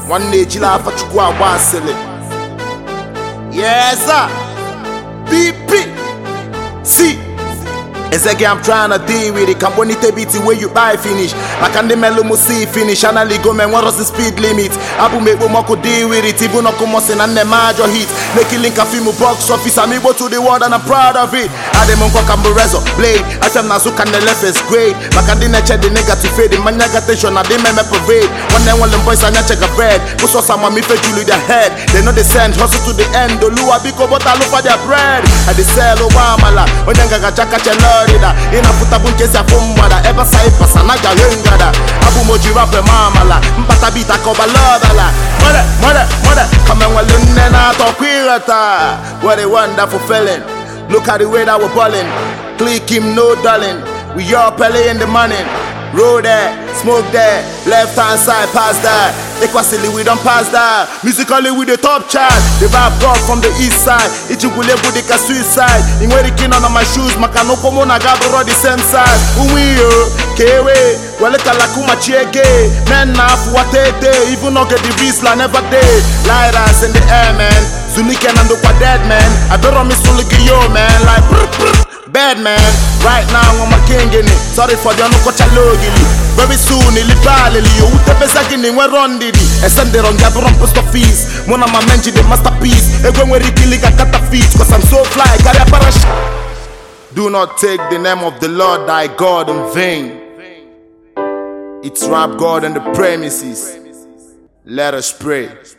One day jila afa chukwu agba asili. Yes sir. BP. See. Ezege, I'm trying to deal with it. Come on, it beat where you buy finish. I can't melo mo see finish. Anali go man, what was the speed limit? Abu make mo ko deal with it. Even no come and ne major hit. Make it link a film box office. I'm able to the world and I'm proud of it. I dem on Camborezo blade. I tell Nasu can the left is great. Makandina check the negative fade. The man negatation. I dem me parade. One day one them boys I check a bread. Go so some me fed you their head. They know they send hustle to the end. The lua biko but I look for their bread. I they sell Obama la. Onyenga chaka chelo. Ina puta bunke sa fumada eba sai pasanaga yengada abu moji rape mamala mpata bita ko balodala mother come and walunne na to kwirata. What a wonderful feeling. Look at the way that we're balling. Click him no darling. We all Pele in the morning. Roll there, smoke there, left hand side pass that. Equasily we don't pass that. Musically we the top chart. The rap god from the east side. Ichukule budika suicide. In where the king on my shoes. Makanoko mona gabro the same side. Uwiyo, kewe, wale kalakuma chiege. Men na fuatete. Even no get the visla never did. Lighters in the air man. Zuliken and the dead man. I don't miss Suliki yo man. Like bad man, right now I'm a king in it. Sorry for the unkochalogili. Very soon, illibalili. You would have been in where run did it. And send it on Gabron post office. One of my mention the masterpiece. And when we're killing a cut feet, cause I'm so fly, carry a parachute. Do not take the name of the Lord thy God in vain. It's rap God on the premises. Let us pray.